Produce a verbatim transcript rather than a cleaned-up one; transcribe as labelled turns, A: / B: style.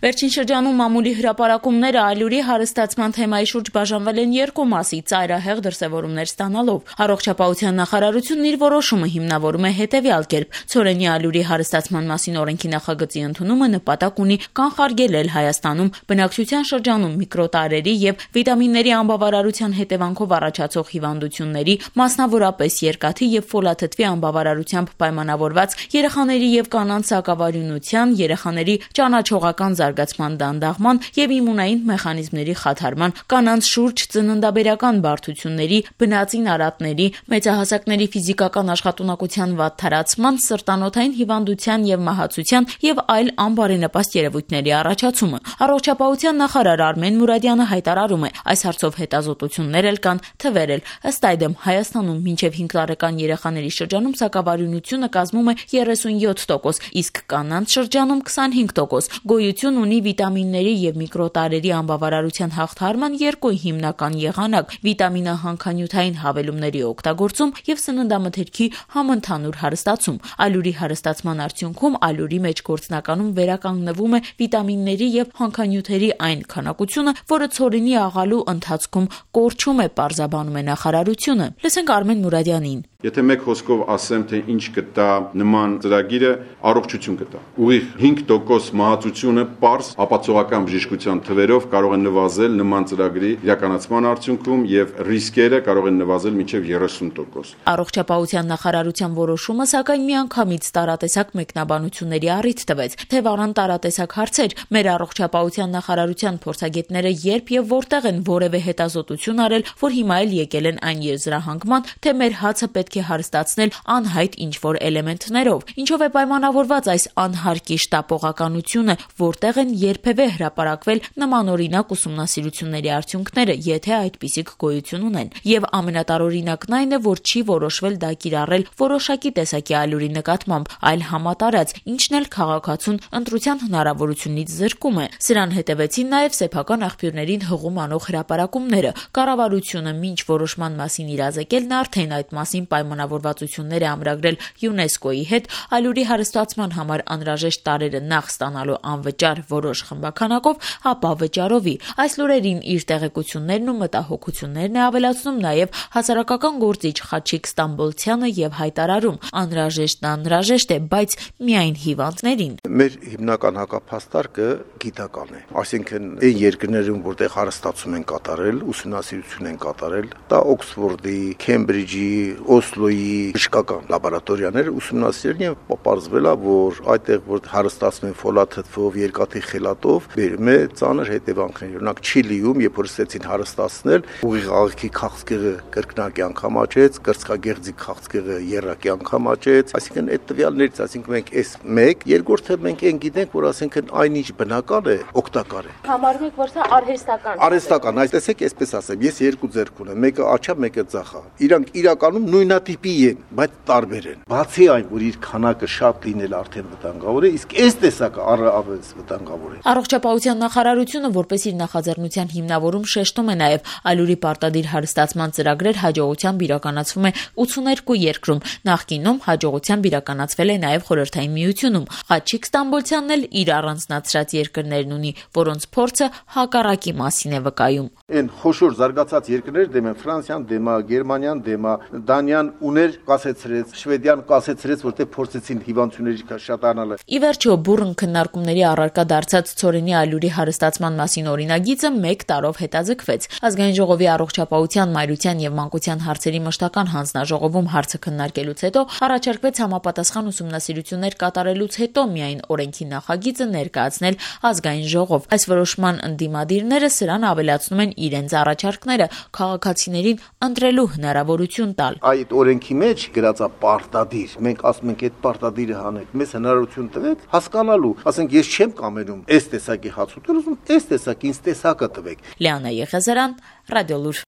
A: Վերջին շրջանում մամուլի հրապարակումները այլուրի հարստացման թեմայի շուրջ բաժանվել են երկու մասի՝ ծայրահեղ դրսևորումներ ստանալով։ Առողջապահության նախարարությունն իր որոշումը հիմնավորում է հետևյալ կերպ. Ցորենի այլուրի հարստացման մասին օրենքի նախագծի ընդունումը նպատակ ունի կանխարգելել Հայաստանում բնակչության շրջանում միկրոտարրերի եւ վիտամինների անբավարարության հետևանքով առաջացող հիվանդությունների, մասնավորապես երկաթի եւ ֆոլաթթվի անբավարարությամբ պայմանավորված երեխաների եւ կանանց սակավարյունության, երեխաների ճանաչողական զարգացման դանդաղման եւ իմունային մեխանիզմների խաթարման, կանանց շուրջ ծննդաբերական բարդությունների, բնածին արատների, մեծահասակների ֆիզիկական աշխատունակության վատթարացման, սրտանոթային հիվանդության եւ մահացության եւ այլ անբարենպաստ երևույթների առաջացումը։ Առողջապահության նախարար Արմեն Մուրադյանը հայտարարում է, այս հարցով հետազոտություններ էլ կան, թվեր էլ։ Ըստ այդմ Հայաստանում մինչեւ հինգ տարեկան երեխաների շրջանում սակավարյունությունը կազմում է երեսունյոթ տոկոս, իսկ կանանց շրջանում քսանհինգ տոկոս։ Գոյություն ունի վիտամինների եւ միկրոտարրերի անբավարարության հաղթահարման երկու հիմնական եղանակ՝ վիտամինահանքանյութային հավելումների օգտագործում եւ սննդամթերքի համընդհանուր հարստացում։ Այլուրի հարստացման արդյունքում այլուրի մեջ գործնականում վերականգնվում է վիտամինների եւ հանքանյութերի այն քանակությունը, որը ցորենի աղալու ընթացքում կորչում է, պարզաբանում է նախարարությունը։ Լսենք Արմեն Մուրադյանին։
B: Եթե մեկ խոսքով ասեմ, թե ինչ կտա նման ծրագիրը, առողջություն կտա։ Ուղիղ հինգ տոկոս մահացությունը պարզ ապացողական բժշկության թվերով կարող են նվազել նման ծրագրի իրականացման արդյունքում եւ ռիսկերը կարող են նվազել մինչեւ երեսուն տոկոս։
A: Առողջապահության նախարարության որոշումը սակայն միանգամից տարատեսակ մեկնաբանությունների առիթ տվեց, թե վարան տարատեսակ հարցեր։ Մեր առողջապահության նախարարության փորձագետները երբ եւ որտեղ են որևէ հետազոտություն արել, որ հիմա էլ եկել են այն եզրահանգման, թե մեր հացը պետք է հարստացնել անհայտ ինչ-որ էլեմենտներով։ Ինչով է պայմանավորված այս անհարկի շտապողականությունը, որտեղ են երբևէ հրապարակվել նմանօրինակ ուսումնասիրությունների արդյունքները, եթե այդպիսիք գոյություն ունեն։ Եվ ամենատարօրինակն այն է, որ չի որոշվել դա կիրառել որոշակի տեսակի այլուրի նկատմամբ, այլ համատարած, ինչն էլ քաղաքացուն ընտրության հնարավորությունից զրկում է։ Սրան հետևեցին նաև սեփական աղբյուրներին հղում անող հրապարակումները։ Կառավարությունը մինչ որոշման մասին իրազեկելն արդեն այդ մասին պայմանավորվածություններ է ամրագրել ՅՈՒՆԵՍԿՕ-ի հետ այլուրի հարստացման համար անհրաժեշտ տարրերը նախ ստանալու անվճար որոշ խմբաքանակով, ապա վճարովի։ Այս լուրերին իր տեղեկություններն ու մտահոգություններն է ավելացնում նաև հասարակական գործիչ Խաչիկ Ստամբոլցյանը եւ հայտարարում. անհրաժեշտն անհրաժեշտ է, բայց միայն հիվանդներին։
C: Մեր հիմնական հակափաստարկը գիտական է, այսինքն այն երկրներում, որտեղ հարստացում են կատարել, ուսումնասիրություն են կատարել, դա Օքսֆորդի, Քեմբրիջի, Օսլոյի բժշկական լաբորատորիաները ուսումնասիրել եւ պարզվել է, որ այդտեղ որ հարստացնում են ֆոլաթթվով, երկաթի խելատով, բերում է ծանր հետևանքներ։ Օրինակ Չիլիում, երբ որ ստեցին հարստացնել, ուղիղ աղիքի քաղցկեղը կրկնակի անգամ աճեց, կրծքագեղձի քաղցկեղը եռակի անգամ աճեց, այսինքն այդ տվյալներից, այսինքն մենք այս մեկ, երկրորդը մենք այն գիտենք, որ ասենքն այնինչ բնական է, օգտակար է։
A: Համարում եք, որ սա արհեստական։
C: Արհեստական, այս տեսեք, այսպես ասեմ, ես երկու ձեռք ունեմ, մեկը աչա, մեկը ձախա։ Իրանք իրականում նույնատիպի են, բայց տարբեր են։ Բացի այն, որ իր քանակը շատ լինել արդեն վտանգավոր է, իսկ այս տեսակը առավել վտանգավոր է։
A: Առողջապահության նախարարությունը որպես իր նախաձեռնության հիմնավորում շեշտում է նաև այլուրի պարտադիր հարստացման ծրագրեր հաջողությամբ իրականացվում է ութսուներկու երկրում։ Նախկինում հաջողությամբ իրականացվել է նաև Խորհրդային Միությունում։ Խաչիկ Ստամբոլցյանն էլ իր առանձնացրած երկրներն ունի, որոնց փորձը հակառակի մասին է վկայում։
C: Այն խոշոր զարգացած երկրներ դեմ են Ֆրանսիան, դեմ է Գերմանիան, դեմ է Դանիան ուներ կասեցրեց, Շվեդիան կասեցրեց, որտեղ փորձեցին հիվանդությունների շատանալը։
A: Ի վերջո բուրըն քննարկումների առարկա դարձած ցորենի այլուրի հարստացման մասին օրինագիծը մեկ տարով հետաձգվեց։ Ազգային ժողովի առողջապահության, մայրության եւ մանկության հարցերի մշտական հանձնաժողովում հարցը քննարկելուց հետո առաջարկվեց համապատասխան ուսումնասիրություններ կատարելուց հետո միայն օրենքի նախագիծը ներկայացնել ազգային ժողով։ Այս որոշման ընդդիմադիրները սրան ավելացնում են իրենց առաջարկները քաղաքացիներին ընտրելու հնարավորություն տալ։
C: Այդ օրենքի մեջ գրածա պարտադիր։ Մենք ասում ենք այդ պարտադիրը հանեք, մեզ հնարավորություն տվեք հասկանալու։ Ասենք ես չեմ կամենում այս տեսակի հաց ուտել, ուզում այս տեսակի ինձ տեսակը տվեք։
A: Լիանա Եղեզարյան, Ռադիոլուր։